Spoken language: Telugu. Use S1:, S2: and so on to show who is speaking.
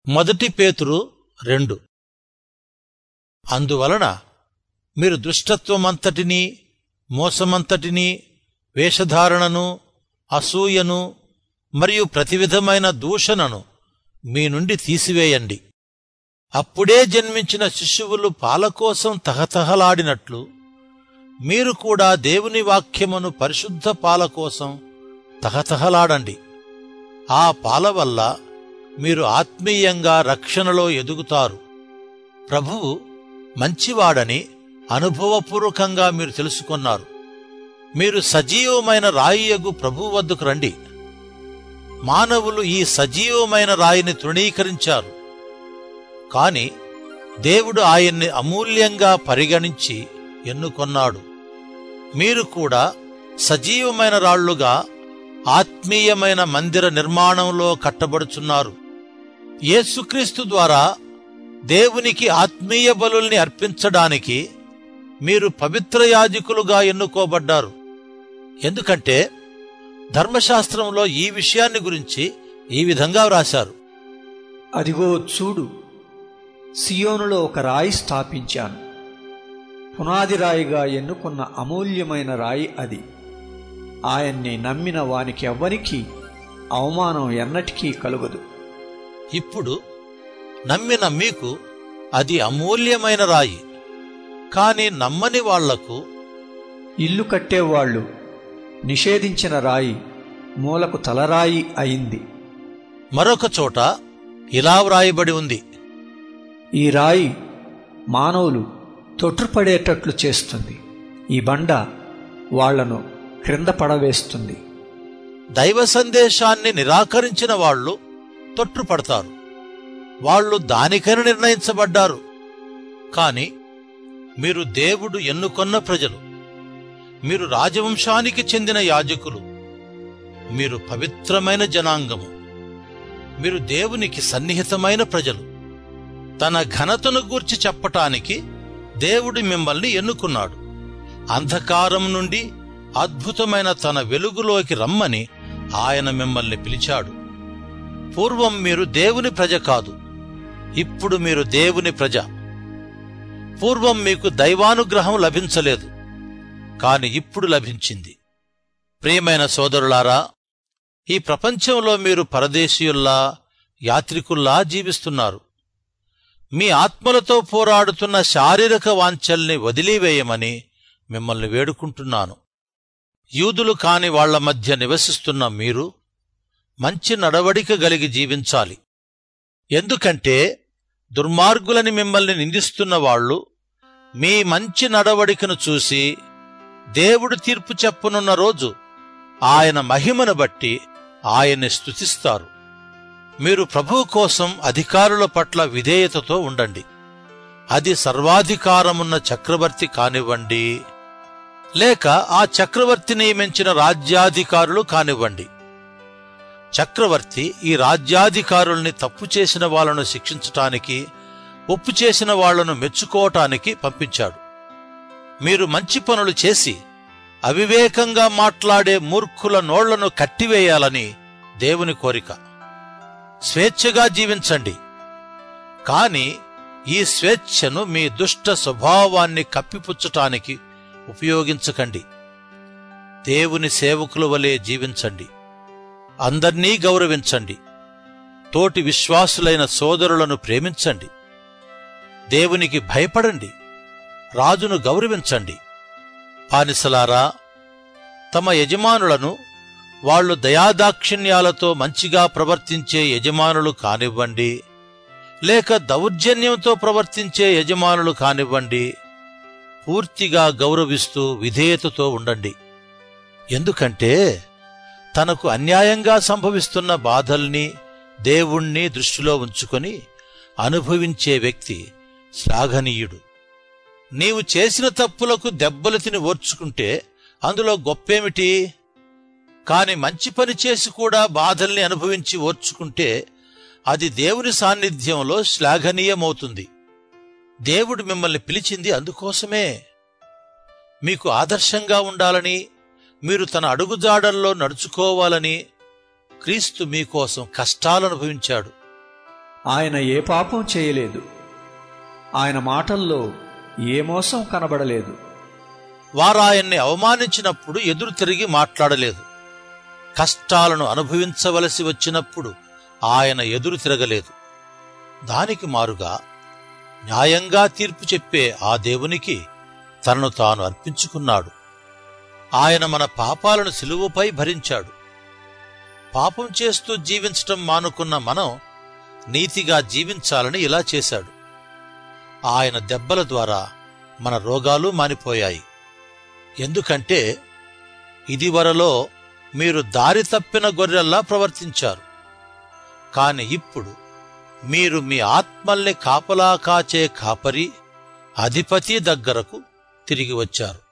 S1: మొదటి పేతురు 2. అందువలన మీరు దుష్టత్వమంతటినీ, మోసమంతటినీ, వేషధారణను, అసూయను మరియు ప్రతివిధమైన దూషణను మీ నుండి తీసివేయండి. అప్పుడే జన్మించిన శిశువులు పాలకోసం తహతహలాడినట్లు మీరు కూడా దేవుని వాక్యమును పరిశుద్ధ పాలకోసం తహతహలాడండి. ఆ పాల వల్ల మీరు ఆత్మీయంగా రక్షణలో ఎదుగుతారు. ప్రభువు మంచివాడని అనుభవపూర్వకంగా మీరు తెలుసుకున్నారు. మీరు సజీవమైన రాయియగు ప్రభువు వద్దకు రండి. మానవులు ఈ సజీవమైన రాయిని తృణీకరించారు, కాని దేవుడు ఆయన్ని అమూల్యంగా పరిగణించి ఎన్నుకొన్నాడు. మీరు కూడా సజీవమైన రాళ్లుగా ఆత్మీయమైన మందిర నిర్మాణంలో కట్టబడుచున్నారు. యేసుక్రీస్తు ద్వారా దేవునికి ఆత్మీయ బలుల్ని అర్పించడానికి మీరు పవిత్ర యాజకులుగా ఎన్నుకోబడ్డారు. ఎందుకంటే ధర్మశాస్త్రంలో ఈ విషయాన్ని గురించి ఈ విధంగా వ్రాశారు:
S2: అదిగో చూడు, సియోనులో ఒక రాయి స్థాపించాను, పునాది రాయిగా ఎన్నుకున్న అమూల్యమైన రాయి అది. ఆయన్ని నమ్మిన వానికి ఎవ్వనికి అవమానం ఎన్నటికీ కలుగదు.
S1: ఇప్పుడు నమ్మిన మీకు అది అమూల్యమైన రాయి, కాని నమ్మని వాళ్లకు
S2: ఇల్లు కట్టేవాళ్లు నిషేధించిన రాయి మూలకు తలరాయి అయింది.
S1: మరొక చోట ఇలా వ్రాయబడి ఉంది:
S2: ఈ రాయి మానవులు తొట్రుపడేటట్లు చేస్తుంది, ఈ బండ వాళ్లను క్రింద పడవేస్తుంది.
S1: దైవ సందేశాన్ని నిరాకరించిన వాళ్లు తొట్రుపడతారు. వాళ్లు దానికని నిర్ణయించబడ్డారు. కాని మీరు దేవుడు ఎన్నుకొన్న ప్రజలు, మీరు రాజవంశానికి చెందిన యాజకులు, మీరు పవిత్రమైన జనాంగము, మీరు దేవునికి సన్నిహితమైన ప్రజలు. తన ఘనతను గూర్చి చెప్పటానికి దేవుడు మిమ్మల్ని ఎన్నుకున్నాడు. అంధకారం నుండి అద్భుతమైన తన వెలుగులోకి రమ్మని ఆయన మిమ్మల్ని పిలిచాడు. పూర్వం మీరు దేవుని ప్రజ కాదు, ఇప్పుడు మీరు దేవుని ప్రజ. పూర్వం మీకు దైవానుగ్రహం లభించలేదు, కాని ఇప్పుడు లభించింది. ప్రియమైన సోదరులారా, ఈ ప్రపంచంలో మీరు పరదేశీయుల్లా, యాత్రికుల్లా జీవిస్తున్నారు. మీ ఆత్మలతో పోరాడుతున్న శారీరక వాంఛల్ని వదిలివేయమని మిమ్మల్ని వేడుకుంటున్నాను. యూదులు కాని వాళ్ల మధ్య నివసిస్తున్న మీరు మంచి నడవడిక గలిగి జీవించాలి. ఎందుకంటే దుర్మార్గులని మిమ్మల్ని నిందిస్తున్న వాళ్లు మీ మంచి నడవడికను చూసి దేవుడు తీర్పు చెప్పనున్న రోజు ఆయన మహిమను బట్టి ఆయన్ని స్తుతిస్తారు. మీరు ప్రభువు కోసం అధికారుల పట్ల విధేయతతో ఉండండి. అది సర్వాధికారమున్న చక్రవర్తి కానివ్వండి, లేక ఆ చక్రవర్తి నియమించిన రాజ్యాధికారులు కానివ్వండి. చక్రవర్తి ఈ రాజ్యాధికారుల్ని తప్పు చేసిన వాళ్లను శిక్షించటానికి, ఒప్పు చేసిన వాళ్లను మెచ్చుకోవటానికి పంపించాడు. మీరు మంచి పనులు చేసి అవివేకంగా మాట్లాడే మూర్ఖుల నోళ్లను కట్టివేయాలని దేవుని కోరిక. స్వేచ్ఛగా జీవించండి, కాని ఈ స్వేచ్ఛను మీ దుష్ట స్వభావాన్ని కప్పిపుచ్చటానికి ఉపయోగించకండి. దేవుని సేవకుల వలె జీవించండి. అందర్నీ గౌరవించండి. తోటి విశ్వాసులైన సోదరులను ప్రేమించండి. దేవునికి భయపడండి. రాజును గౌరవించండి. బానిసలారా, తమ యజమానులను వాళ్లు దయాదాక్షిణ్యాలతో మంచిగా ప్రవర్తించే యజమానులు కానివ్వండి, లేక దౌర్జన్యంతో ప్రవర్తించే యజమానులు కానివ్వండి, పూర్తిగా గౌరవిస్తూ విధేయతతో ఉండండి. ఎందుకంటే తనకు అన్యాయంగా సంభవిస్తున్న బాధల్ని, దేవుణ్ణి దృష్టిలో ఉంచుకొని అనుభవించే వ్యక్తి శ్లాఘనీయుడు. నీవు చేసిన తప్పులకు దెబ్బలు తిని ఓర్చుకుంటే అందులో గొప్పేమిటి? కాని మంచి పని చేసి కూడా బాధల్ని అనుభవించి ఓర్చుకుంటే అది దేవుని సాన్నిధ్యంలో శ్లాఘనీయమవుతుంది. దేవుడు మిమ్మల్ని పిలిచింది అందుకోసమే. మీకు ఆదర్శంగా ఉండాలని, మీరు తన అడుగుజాడల్లో నడుచుకోవాలని క్రీస్తు మీకోసం కష్టాలనుభవించాడు.
S2: ఆయన ఏ పాపం చేయలేదు. ఆయన మాటల్లో ఏ మోసం కనబడలేదు.
S1: వారాయన్ని అవమానించినప్పుడు ఎదురు తిరిగి మాట్లాడలేదు. కష్టాలను అనుభవించవలసి వచ్చినప్పుడు ఆయన ఎదురు తిరగలేదు. దానికి మారుగా న్యాయంగా తీర్పు చెప్పే ఆ దేవునికి తనను తాను అర్పించుకున్నాడు. ఆయన మన పాపాలను సిలువపై భరించాడు. పాపం చేస్తూ జీవించటం మానుకున్న మనం నీతిగా జీవించాలని ఇలా చేశాడు. ఆయన దెబ్బల ద్వారా మన రోగాలు మానిపోయాయి. ఎందుకంటే ఇదివరలో మీరు దారి తప్పిన గొర్రెల్లా ప్రవర్తించారు. కాని ఇప్పుడు మీరు మీ ఆత్మల్ని కాపలా కాచే కాపరి, అధిపతి దగ్గరకు తిరిగి వచ్చారు.